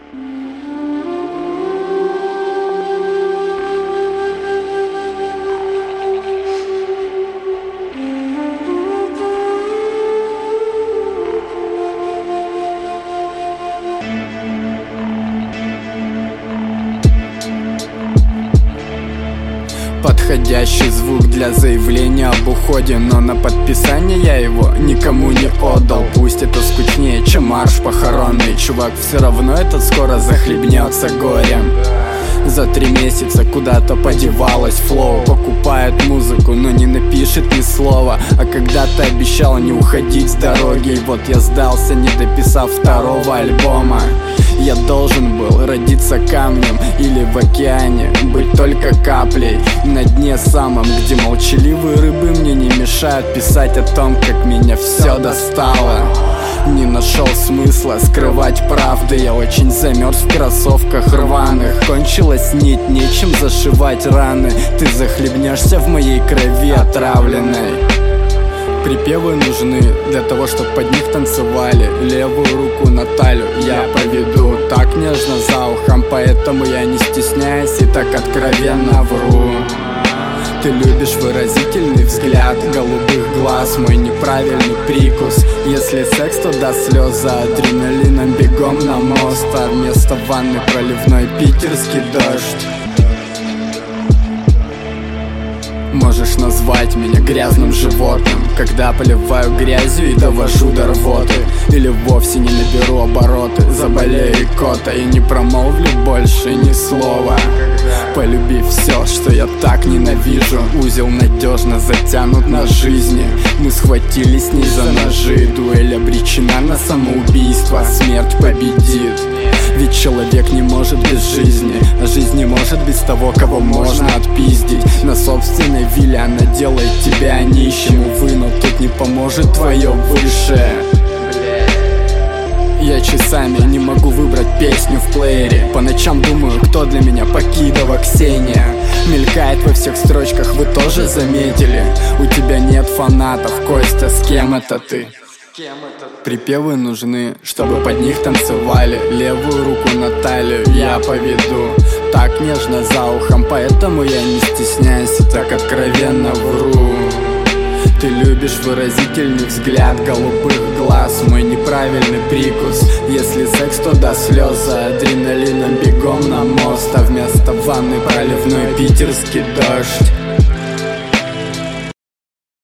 Подходящий звук для заявления об уходе, но на подписание я его никому не отдал. Пусть это скучнее, чем марш похоронный. Чувак, все равно этот скоро захлебнется горем. За 3 месяца куда-то подевалась флоу. Покупает музыку, но не напишет ни слова. А когда-то обещал не уходить с дороги, и вот я сдался, не дописав 2-го альбома. Я должен был родиться камнем или в океане, быть только каплей на дне самом, где молчаливые рыбы мне не мешают писать о том, как меня все достало. Не нашел смысла скрывать правды, я очень замерз в кроссовках рваных. Кончилась нить, нечем зашивать раны, ты захлебнешься в моей крови отравленной. Припевы нужны для того, чтобы под них танцевали. Левую руку на талию я поведу так нежно за ухом, поэтому я не стесняюсь и так откровенно вру. Ты любишь выразительный взгляд голубых глаз, мой неправильный прикус. Если секс, то до слез, за адреналином бегом на мост, а вместо ванны проливной питерский дождь. Можешь назвать меня грязным животным, когда поливаю грязью и довожу до рвоты. Или вовсе не наберу обороты, заболею икотой и не промолвлю больше ни слова. Полюби все, что я так ненавижу. Узел надежно затянут на жизни. Мы схватились с ней за ножи. Дуэль обречена на самоубийство, смерть победит. Ведь человек не может без жизни, а жизнь не может без того, кого можно отпиздить. На собственной вилле она делает тебя нищим, увы, но тут не поможет твое высшее. Я часами не могу выбрать песню в плеере. По ночам думаю, кто для меня Покидова Ксения. Мелькает во всех строчках, вы тоже заметили? У тебя нет фанатов, Костя, с кем это ты? Припевы нужны, чтобы под них танцевали. Левую руку на талию я поведу так нежно за ухом, поэтому я не стесняюсь и так откровенно вру. Ты любишь выразительный взгляд голубых глаз, мой неправильный прикус. Если секс, то до слез, за адреналином бегом на мост, а вместо ванны проливной питерский дождь.